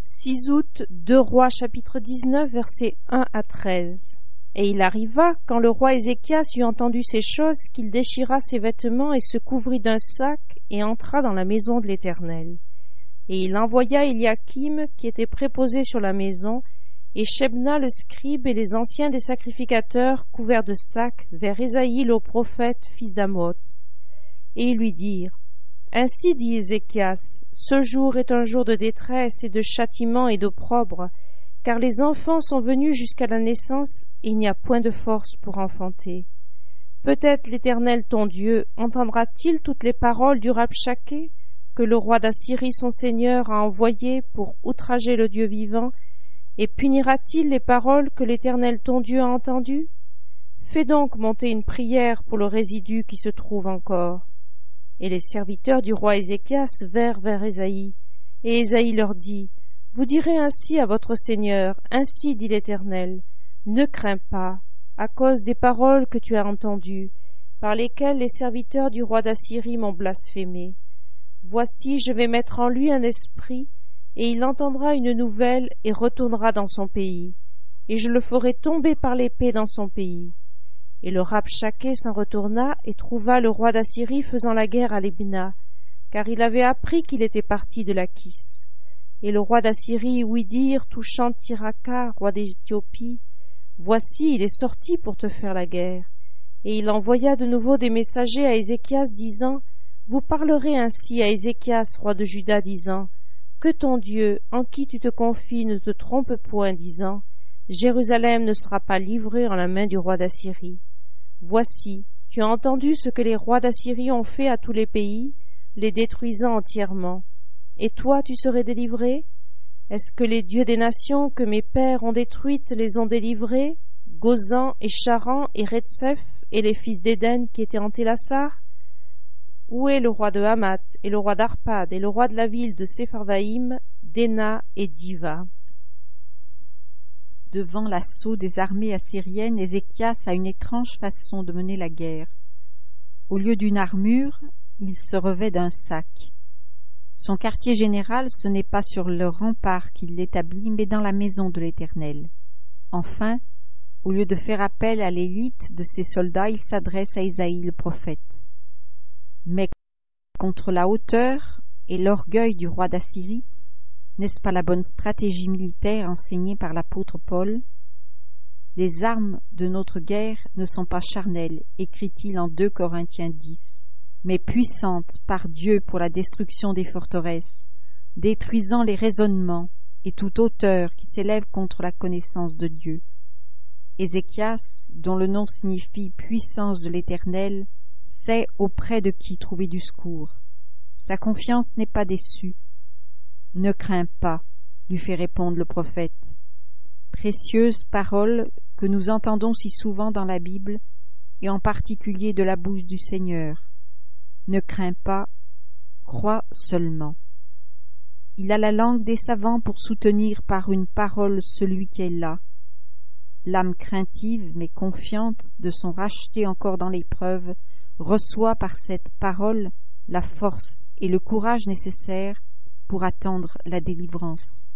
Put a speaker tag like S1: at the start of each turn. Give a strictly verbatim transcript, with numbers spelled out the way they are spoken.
S1: six août, deux Rois chapitre dix-neuf versets un à treize. Et il arriva, quand le roi Ézéchias eut entendu ces choses, qu'il déchira ses vêtements et se couvrit d'un sac et entra dans la maison de l'Éternel. Et il envoya Éliakim, qui était préposé sur la maison, et Shebna le scribe et les anciens des sacrificateurs couverts de sacs vers Ésaïe le prophète, fils d'Amoz. Et ils lui dirent: Ainsi dit Ézéchias, ce jour est un jour de détresse et de châtiment et d'opprobre, car les enfants sont venus jusqu'à la naissance et il n'y a point de force pour enfanter. Peut-être l'Éternel ton Dieu entendra-t-il toutes les paroles du Rabshaké que le roi d'Assyrie son seigneur a envoyées pour outrager le Dieu vivant, et punira-t-il les paroles que l'Éternel ton Dieu a entendues? Fais donc monter une prière pour le résidu qui se trouve encore. Et les serviteurs du roi Ézéchias vinrent vers Ésaïe, et Ésaïe leur dit: Vous direz ainsi à votre Seigneur, ainsi dit l'Éternel, ne crains pas, à cause des paroles que tu as entendues, par lesquelles les serviteurs du roi d'Assyrie m'ont blasphémé. Voici, je vais mettre en lui un esprit, et il entendra une nouvelle et retournera dans son pays, et je le ferai tomber par l'épée dans son pays. Et le Rabshaké s'en retourna et trouva le roi d'Assyrie faisant la guerre à Libna, car il avait appris qu'il était parti de Lachis. Et le roi d'Assyrie ouït dire, touchant Tiraka, roi d'Éthiopie: Voici, il est sorti pour te faire la guerre. Et il envoya de nouveau des messagers à Ézéchias, disant: Vous parlerez ainsi à Ézéchias, roi de Juda, disant: Que ton Dieu, en qui tu te confies, ne te trompe point, disant: Jérusalem ne sera pas livrée en la main du roi d'Assyrie. Voici, tu as entendu ce que les rois d'Assyrie ont fait à tous les pays, les détruisant entièrement. Et toi, tu serais délivré? Est-ce que les dieux des nations que mes pères ont détruites les ont délivrés, Gozan et Charan et Retsef et les fils d'Éden qui étaient en Télassar? Où est le roi de Hamath et le roi d'Arpad et le roi de la ville de Sepharvaïm, Déna et Diva?
S2: Devant l'assaut des armées assyriennes, Ézéchias a une étrange façon de mener la guerre. Au lieu d'une armure, il se revêt d'un sac. Son quartier général, ce n'est pas sur le rempart qu'il l'établit, mais dans la maison de l'Éternel. Enfin, au lieu de faire appel à l'élite de ses soldats, il s'adresse à Ésaïe le prophète. Mais contre la hauteur et l'orgueil du roi d'Assyrie, n'est-ce pas la bonne stratégie militaire enseignée par l'apôtre Paul? Les armes de notre guerre ne sont pas charnelles, écrit-il en deux Corinthiens dix, mais puissantes par Dieu pour la destruction des forteresses, détruisant les raisonnements et toute hauteur qui s'élève contre la connaissance de Dieu. Ézéchias, dont le nom signifie puissance de l'Éternel, sait auprès de qui trouver du secours. Sa confiance n'est pas déçue. Ne crains pas, lui fait répondre le prophète. Précieuse parole que nous entendons si souvent dans la Bible, et en particulier de la bouche du Seigneur. Ne crains pas, crois seulement. Il a la langue des savants pour soutenir par une parole celui qui est là. L'âme craintive mais confiante de son racheté encore dans l'épreuve reçoit par cette parole la force et le courage nécessaires pour attendre la délivrance.